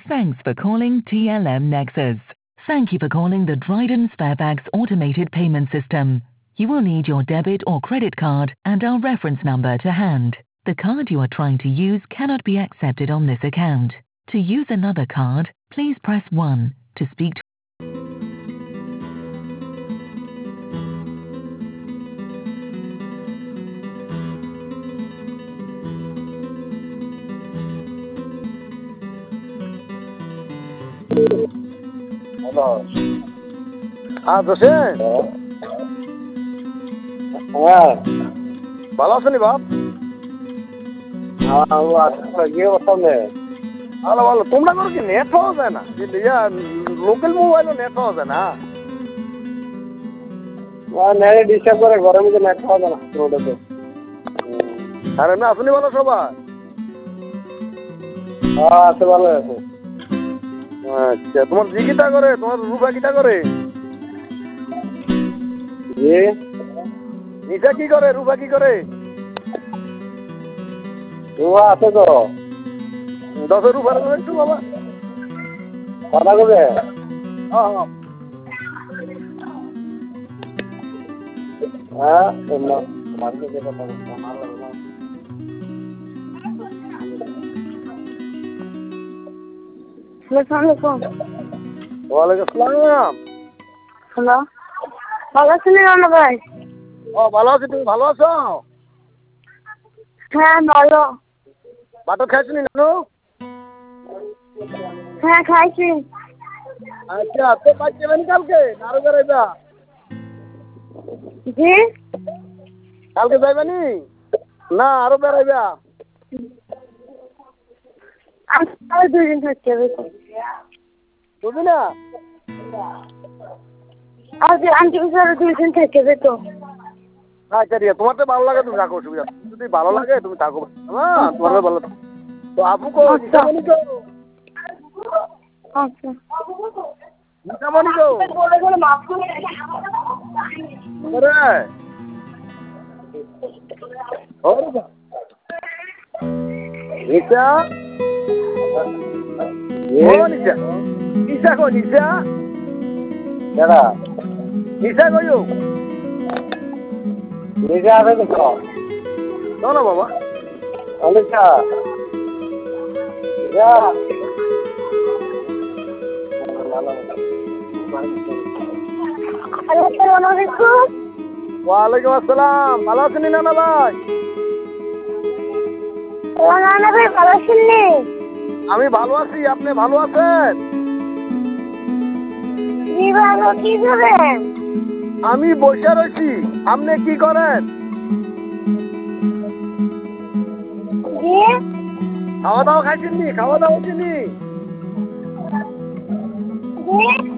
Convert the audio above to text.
Thanks for calling TLM Nexus. Thank you for calling the Dryden Sparebags automated payment system. You will need your debit or credit card and our reference number to hand. The card you are trying to use cannot be accepted on this account. To use another card, please press 1 to speak to hello. Jasim, হ্যাঁ ভালো আছেন বাপ? ইয়ে অবস্থা নেই। ভালো ভালো। তোমরা করো কি নেট পাওয়া যায় না? লোকাল মোবাইলও নেট পাওয়া যায় না? নেট ডিস্টার্ব করে, ঘরের মধ্যে নেট পাওয়া যায় না রোডেতে। আর এমনি আসনি ভালো সবাই? হ্যাঁ আছে, ভালো আছে। আচ্ছা, তোমার জি কিটা করে? তোমার রূপা কিটা করে? জি নিশা কি করে? রূপা কি করে? রুয়া আছে তো। 10 রূপার একটু বাবা কথা কবে? হ্যাঁ হ্যাঁ মার্কেটে কথা বলতে ভালো লাগে না। আসসালামাইকুম। ওয়ালাইকুম আসসালাম। হ্যালো, ভালো আছেন রানা ভাই? ভালো আছি। তুমি ভালো আছো? হ্যাঁ ভালো। বাটো খাইছো নি নানু? হ্যাঁ খাইছি। আচ্ছা, তো বাইক যাবেনি কালকে? আরো বেড়াইবা? জি কালকে যাইবানি না আরো বেড়াইবা? আমি 2 দিন থাকতে হবে তো। বুঝলি না? আজ আন্টি স্যার 2 দিন থেকে হবে তো। আচ্ছা রিয়া, তোমার তো ভালো লাগে তুমি থাকো, অসুবিধা নেই। যদি ভালো লাগে তুমি থাকো। হ্যাঁ, তোমার ভালো থাকো। তো আপু কো নিশামণি কো? আচ্ছা নিশামণি কো? ওরে ওরে নিশা নিশা নিশা কো? নিশা কেডা? নিশা কইও? নিজে আছে তো। না বাবা অলিশা আসসালামু আলাইকুম। ওয়ালাইকুম আসসালাম। ভালো আছেন নানা ভাই? রানা ভাই ভালো আছেন নি? আমি ভালো আছি। আপনি ভালো আছেন? জি ভালো। কি করেন? আমি বসে রয়েছি। আপনি কি করেন? জি খাওয়া দাওয়া খাইছেন নি? খাওয়া দাওয়া হচ্ছে নি? জি